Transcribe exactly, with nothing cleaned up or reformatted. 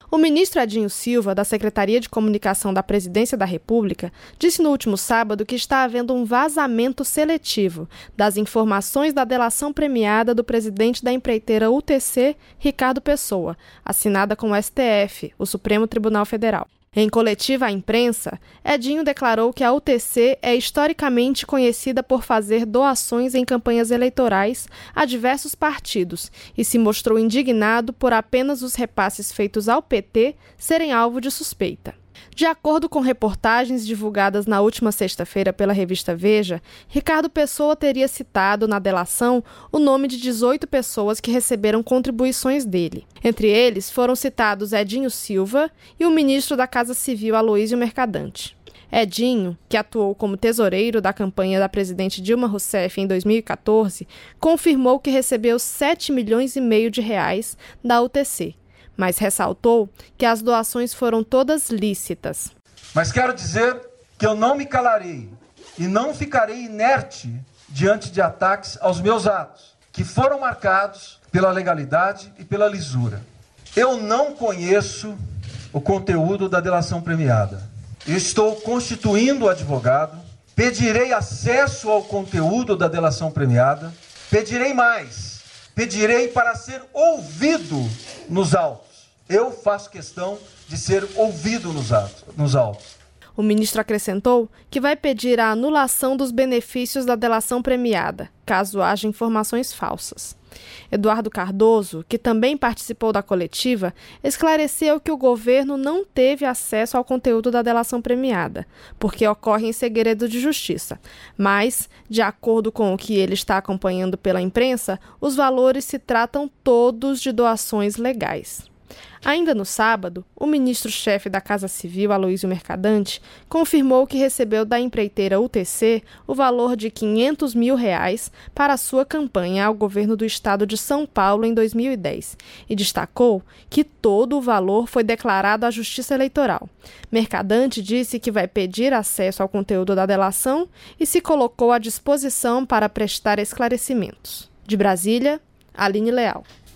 O ministro Edinho Silva, da Secretaria de Comunicação da Presidência da República, disse no último sábado que está havendo um vazamento seletivo das informações da delação premiada do presidente da empreiteira U T C, Ricardo Pessoa, assinada com o S T F, o Supremo Tribunal Federal. Em coletiva à imprensa, Edinho declarou que a U T C é historicamente conhecida por fazer doações em campanhas eleitorais a diversos partidos e se mostrou indignado por apenas os repasses feitos ao P T serem alvo de suspeita. De acordo com reportagens divulgadas na última sexta-feira pela revista Veja, Ricardo Pessoa teria citado na delação o nome de dezoito pessoas que receberam contribuições dele. Entre eles foram citados Edinho Silva e o ministro da Casa Civil, Aloísio Mercadante. Edinho, que atuou como tesoureiro da campanha da presidente Dilma Rousseff em dois mil e quatorze, confirmou que recebeu sete milhões e meio de reais da U T C. Mas ressaltou que as doações foram todas lícitas. Mas quero dizer que eu não me calarei e não ficarei inerte diante de ataques aos meus atos, que foram marcados pela legalidade e pela lisura. Eu não conheço o conteúdo da delação premiada. Eu estou constituindo o advogado, pedirei acesso ao conteúdo da delação premiada, pedirei mais, pedirei para ser ouvido nos autos. Eu faço questão de ser ouvido nos autos, nos autos. O ministro acrescentou que vai pedir a anulação dos benefícios da delação premiada, caso haja informações falsas. Eduardo Cardoso, que também participou da coletiva, esclareceu que o governo não teve acesso ao conteúdo da delação premiada, porque ocorre em segredo de justiça. Mas, de acordo com o que ele está acompanhando pela imprensa, os valores se tratam todos de doações legais. Ainda no sábado, o ministro-chefe da Casa Civil, Aloísio Mercadante, confirmou que recebeu da empreiteira U T C o valor de quinhentos mil reais para a sua campanha ao governo do estado de São Paulo em dois mil e dez e destacou que todo o valor foi declarado à Justiça Eleitoral. Mercadante disse que vai pedir acesso ao conteúdo da delação e se colocou à disposição para prestar esclarecimentos. De Brasília, Aline Leal.